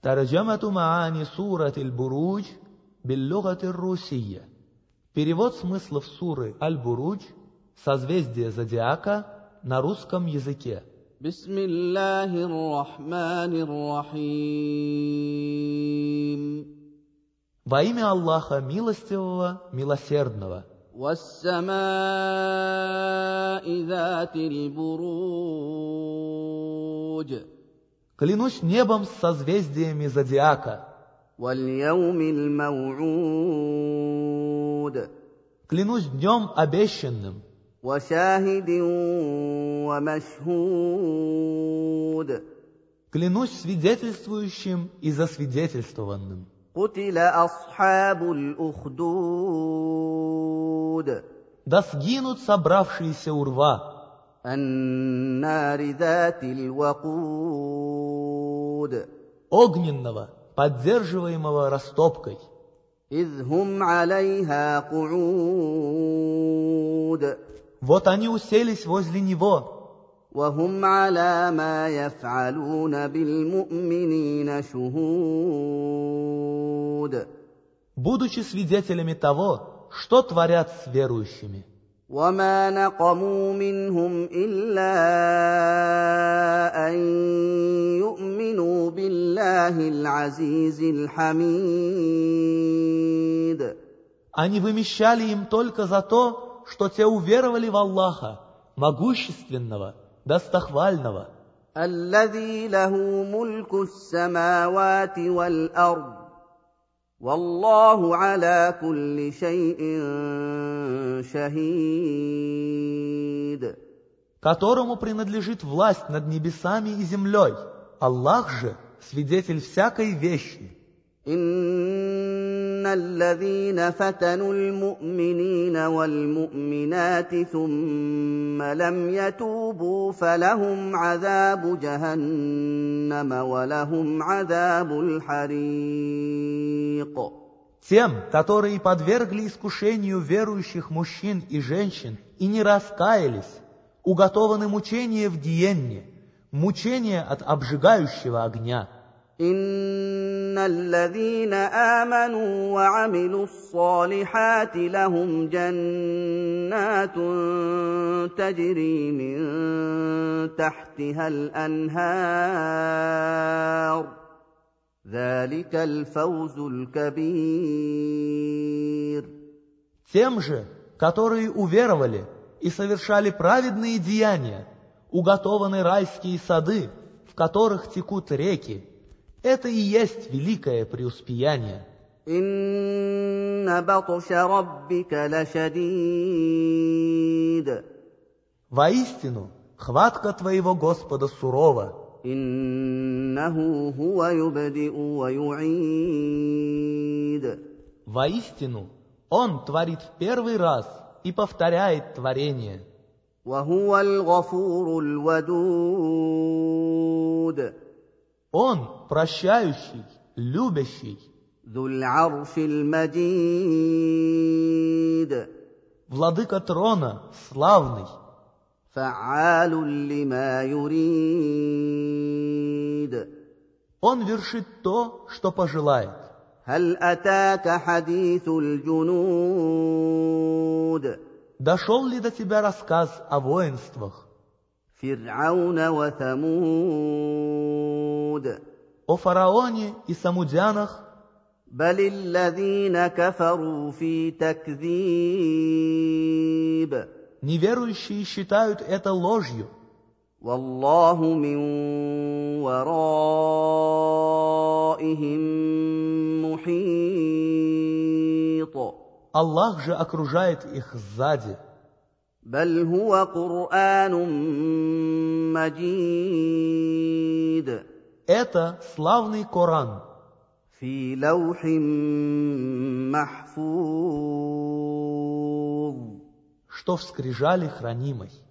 Тарджамату маани сурат аль-Бурудж биль-лугати ар-русийя. Перевод смыслов суры Аль-Бурудж, созвездие зодиака, на русском языке. Бисмиллахир-рахманир-рахим. Во имя Аллаха Милостивого, Милосердного. Вас-самааи затил-бурудж. Клянусь небом с созвездиями зодиака. Валь-яумил-мау'уд. Клянусь днем обещанным. Ва-шахидин ва-машхуд. Клянусь свидетельствующим и засвидетельствованным. Кутиля асхабуль ухдуд. Да сгинут собравшиеся у рва. Ан-нари затил-вакуд. Огненного, поддерживаемого растопкой. Изхум алейха ку'уд. Вот они уселись возле него. وهم على ما يفعلون بالمؤمنين شهود. Будучи свидетелями того, что творят с верующими. وما نقموا منهم إلا أن يؤمنوا بالله العزيز الحميد. Они вымещали им только за то, что те уверовали в Аллаха, могущественного, достохвального. الذي له ملك السماوات والأرض والله على كل شيء شهيد. Которому принадлежит власть над небесами и землей. Аллах же свидетель всякой вещи. إن الذين فتنوا المؤمنين والمؤمنات ثم لم يتوبوا فلهم عذاب جهنم ولهم عذاب الحريق. Тем, которые подвергли искушению верующих мужчин и женщин и не раскаялись, уготованы мучения в гиенне, мучения от обжигающего огня. إن الذين آمنوا وعملوا الصالحات لهم جنات تجري من تحتها الأنهار ذلك الفوز الكبير. Тем же, которые уверовали и совершали праведные деяния, уготованы райские сады, в которых текут реки. Это и есть великое преуспеяние. إن بطش ربك لشديد. Воистину, хватка твоего Господа сурова. إنه هو يبدئ ويعيد. Воистину, Он творит в первый раз и повторяет творение. وهو الغفور الودود. Он прощающий, любящий. ذو العرش المجيد. Владыка трона, славный. فعال لما يريد. Он вершит то, что пожелает. هل أتاك حديث الجنود. Дошел ли до тебя рассказ о воинствах? فرعون وثمود. О фараоне и самудянах? بل الذين كفروا في تكذيب. Неверующие считают это ложью. والله من ورائهم محيط. Аллах же окружает их сзади. بل هو قرآن مجيد. Это славный Коран. في لوح محفوظ. Что в скрижали хранимой.